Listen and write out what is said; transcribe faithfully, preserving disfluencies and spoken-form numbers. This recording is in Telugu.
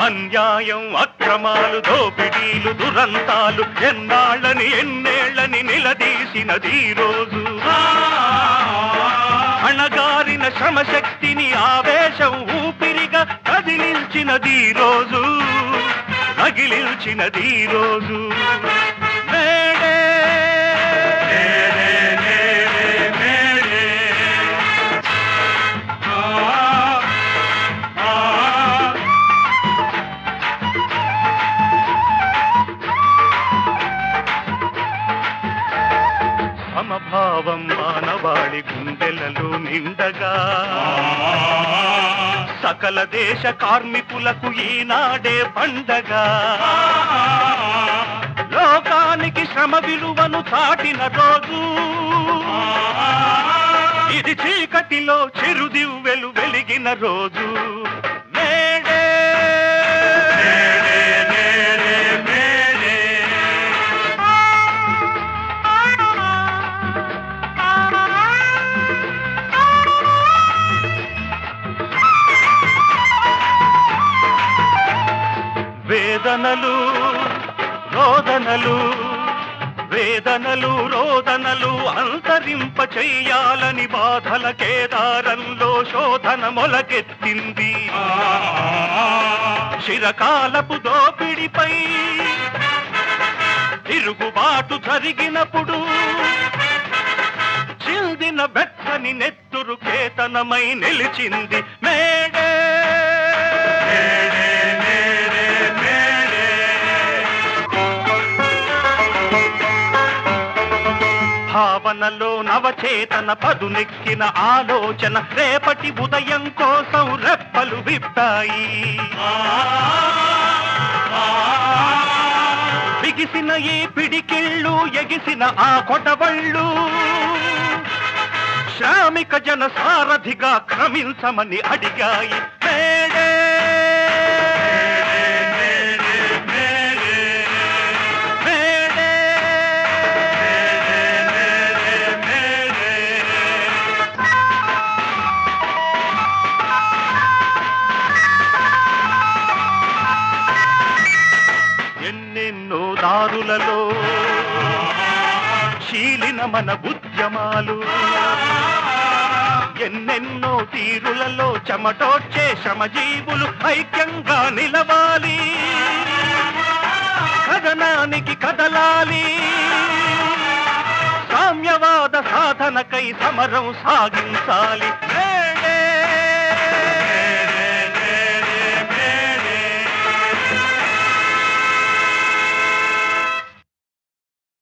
అన్యాయం అక్రమాలు దోపిడీలు దురంతాలు ఎన్నాళ్ళని ఎన్నేళ్ళని నిలదీసినది రోజు అణగారిన శ్రమశక్తిని ఆవేశం ఊపిరిగా కదిలించినది రోజు రగిలించినది రోజు మేడే సమభావం మానవాళి గుండెలలో నిండగా సకల దేశ కార్మికులకు ఈనాడే పండగా లోకానికి శ్రమ విలువను చాటిన రోజు ఇది చీకటిలో చిరుదివ్వెలు వెలిగిన రోజు మేడే వేదనలు రోదనలు వేదనలు రోదనలు అంతరింప చెయ్యాలని బాధల కేదారంలో శోధన మొలకెత్తింది చిరకాలపు దోపిడిపై తిరుగుబాటు జరిగినప్పుడు చిందిన బెచ్చని నెత్తురు కేతనమై నిలిచింది మేడే భావనలో నవచేతన పదునెక్కిన ఆలోచన రేపటి ఉదయం కోసం రెప్పలు విప్పాయి బిగిసిన ఈ పిడికిళ్ళు ఎగిసిన ఆ కొటవళ్ళు శ్రామిక జన సారథిగా క్రమించమని అడిగాయి మేడే ఎన్నెన్నో దారులలో శీలిన మన ఉద్యమాలు ఎన్నెన్నో తీరులలో చెమటోడ్చే శ్రమజీవులు ఐక్యంగా నిలవాలి కథనానికి కదలాలి సామ్యవాద సాధనకై సమరం సాగించాలి